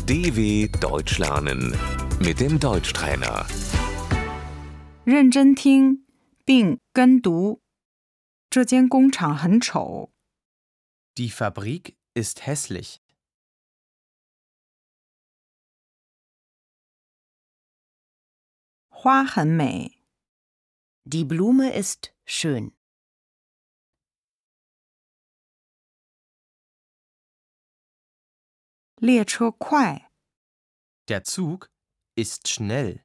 DW Deutsch lernen mit dem Deutschtrainer. 认真听并跟读。这间工厂很丑。 Die Fabrik ist hässlich. 花很美。 Die Blume ist schön. 列车快。 Der Zug ist schnell.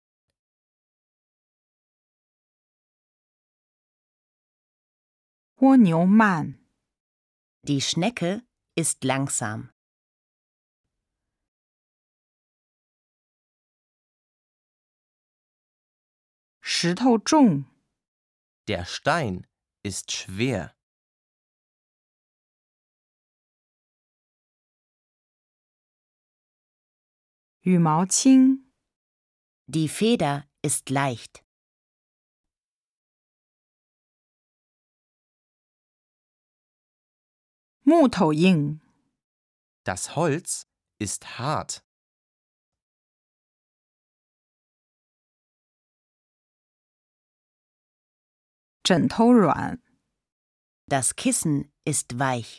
蜗牛慢。 Die Schnecke ist langsam. 石头重。 Der Stein ist schwer. 羽毛轻。 Die Feder ist leicht. 木头硬。 Das Holz ist hart. 枕头软。 Das Kissen ist weich.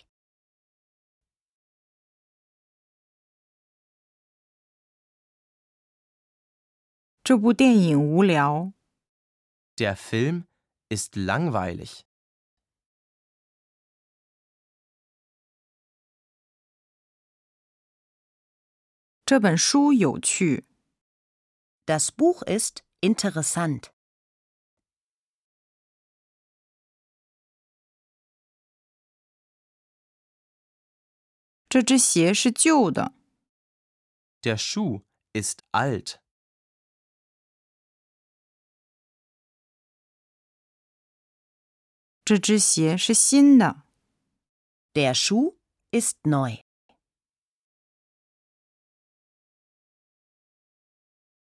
这部电影无聊。 Der Film ist langweilig. 这本书有趣。 Das Buch ist interessant. 这只鞋是旧的。 Der Schuh ist alt. 这只鞋是新的。 Der Schuh ist neu.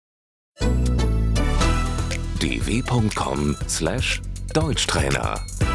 dw.com/Deutschtrainer